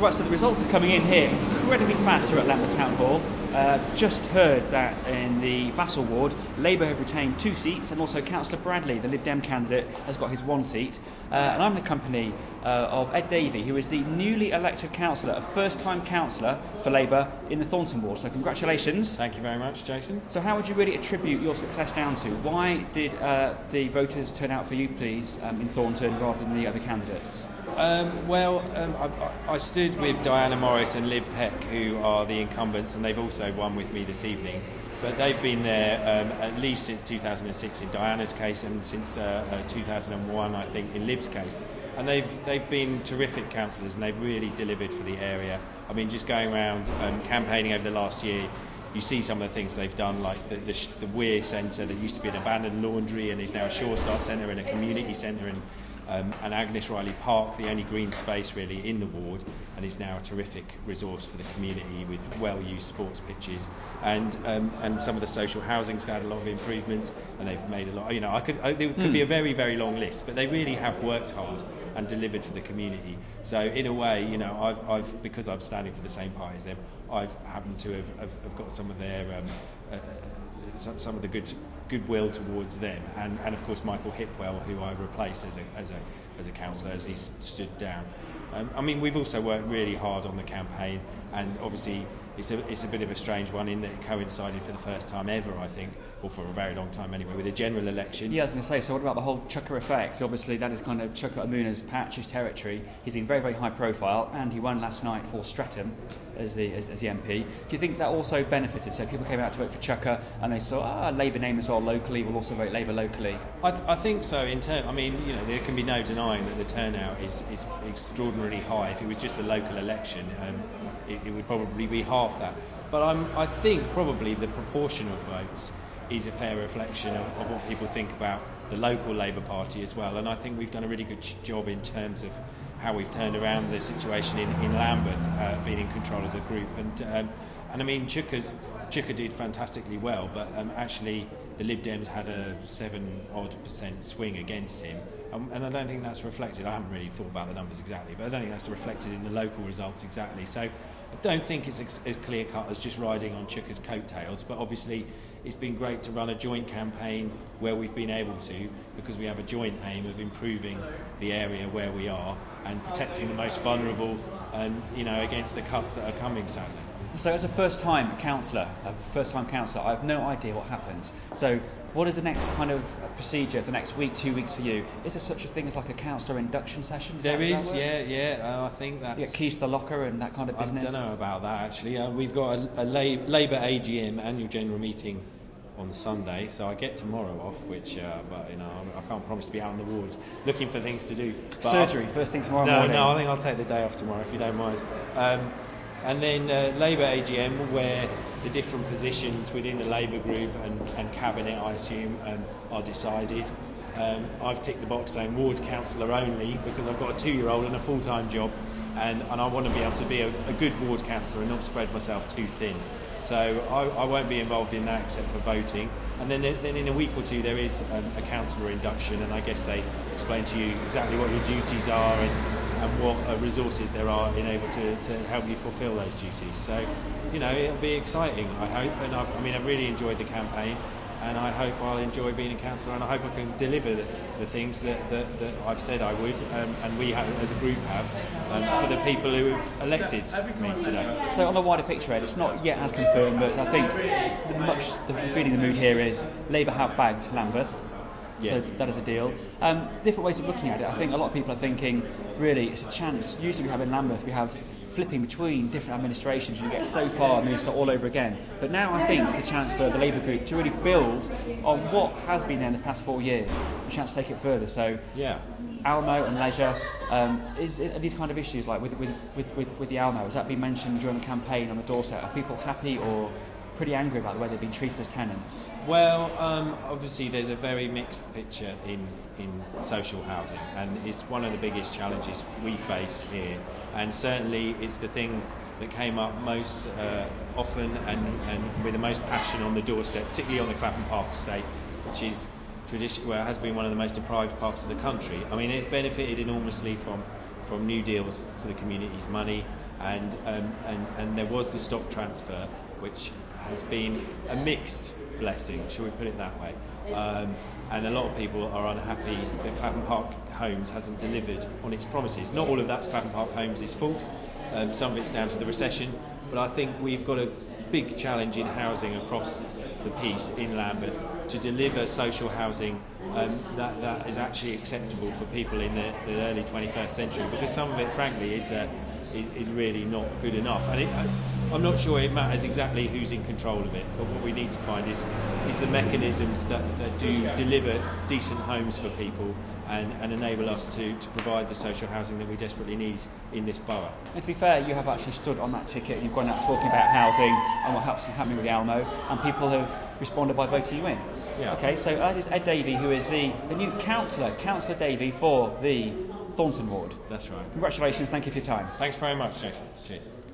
Right, so the results are coming in here incredibly fast here at Lambeth Town Hall. Just heard that in the Vassal ward, Labour have retained 2 seats, and also Councillor Bradley, the Lib Dem candidate, has got his 1 seat. And I'm in the company of Ed Davey, who is the newly elected councillor, a first-time councillor for Labour in the Thornton ward. So congratulations. Thank you very much, Jason. So how would you really attribute your success down to? Why did the voters turn out for you, please, in Thornton rather than the other candidates? I stood with Diana Morris and Lib Peck, who are the incumbents, and they've also won with me this evening. But they've been there at least since 2006 in Diana's case, and since 2001, I think, in Lib's case. And they've been terrific councillors, and they've really delivered for the area. I mean, just going around campaigning over the last year, you see some of the things they've done, like the Weir Centre that used to be an abandoned laundry and is now a Shore Start Centre and a community centre, and Agnes Riley Park, the only green space really in the ward, and is now a terrific resource for the community with well-used sports pitches, and some of the social housing's had a lot of improvements, and they've made a lot. There could be a very, very long list, but they really have worked hard and delivered for the community. So in a way, I've because I'm standing for the same party as them, I've happened to have got some of their some of the goodwill towards them, and of course Michael Hipwell, who I replaced as a councillor as he stood down. We've also worked really hard on the campaign, and obviously it's a bit of a strange one in that it coincided for the first time ever, I think, or for a very long time anyway, with a general election. Yeah, I was going to say, so what about the whole Chuka effect? Obviously that is kind of Chuka Umunna's patch, his territory. He's been very, very high profile, and he won last night for Streatham as the MP. Do you think that also benefited? So people came out to vote for Chuka, and they saw Labour name as well locally, will also vote Labour locally. I think so. There can be no denying that the turnout is extraordinarily high. If it was just a local election, it would probably be half that. But I think probably the proportion of votes is a fair reflection of what people think about the local Labour Party as well. And I think we've done a really good job in terms of how we've turned around the situation in Lambeth, being in control of the group. Chuka did fantastically well, but actually the Lib Dems had a 7% swing against him, and I don't think that's reflected. I haven't really thought about the numbers exactly, but I don't think that's reflected in the local results exactly. So I don't think it's as clear cut as just riding on Chuka's coattails, but obviously it's been great to run a joint campaign where we've been able to, because we have a joint aim of improving the area where we are and protecting the most vulnerable, against the cuts that are coming, sadly. So as a first-time councillor, I have no idea what happens. So what is the next kind of procedure for the next week, 2 weeks for you? Is there such a thing as like a councillor induction session? There is, yeah. I think that's... You get keys to the locker and that kind of business? I don't know about that, actually. We've got a Labour AGM, annual general meeting, on Sunday, so I get tomorrow off, which, I can't promise to be out in the wards looking for things to do. But surgery, first thing tomorrow morning? No, I think I'll take the day off tomorrow, if you don't mind. And then Labour AGM, where the different positions within the Labour group and cabinet, I assume, are decided. I've ticked the box saying ward councillor only, because I've got a 2-year-old and a full-time job, and I want to be able to be a good ward councillor and not spread myself too thin. So I won't be involved in that except for voting. And then in a week or two there is a councillor induction, and I guess they explain to you exactly what your duties are and what resources there are in able to help you fulfil those duties. So, it'll be exciting, I hope. And I've really enjoyed the campaign, and I hope I'll enjoy being a councillor, and I hope I can deliver the things that I've said I would, and we have, as a group have, for the people who have elected me today. So on the wider picture, Ed, it's not yet as confirmed, but I think the feeling, the mood here is Labour have bagged Lambeth. Yes. So that is a deal. Different ways of looking at it. I think a lot of people are thinking, really, it's a chance. Usually we have in Lambeth, we have flipping between different administrations, you get so far and then you start all over again. But now I think it's a chance for the Labour group to really build on what has been there in the past 4 years, a chance to take it further. So Almo and leisure, are these kind of issues, like with the Almo, has that been mentioned during the campaign on the doorstep? Are people happy or pretty angry about the way they've been treated as tenants? Well, obviously there's a very mixed picture in social housing, and it's one of the biggest challenges we face here, and certainly it's the thing that came up most often and with the most passion on the doorstep, particularly on the Clapham Park estate, which is has been one of the most deprived parts of the country. It's benefited enormously from from new deals to the community's money, and there was the stock transfer, which has been a mixed blessing, shall we put it that way. And a lot of people are unhappy that Clapham Park Homes hasn't delivered on its promises. Not all of that's Clapham Park Homes' fault. Some of it's down to the recession, but I think we've got a big challenge in housing across the piece in Lambeth to deliver social housing that is actually acceptable for people in the early 21st century, because some of it, frankly, is really not good enough. And I'm not sure it matters exactly who's in control of it, but what we need to find is the mechanisms that do deliver decent homes for people and enable us to provide the social housing that we desperately need in this borough. And to be fair, you have actually stood on that ticket, you've gone out talking about housing and what's happening with the Almo, and people have responded by voting you in. Yeah. Okay, so that is Ed Davey, who is the new Councillor Davey for the Thornton ward. That's right. Congratulations, thank you for your time. Thanks very much, Jason. Cheers.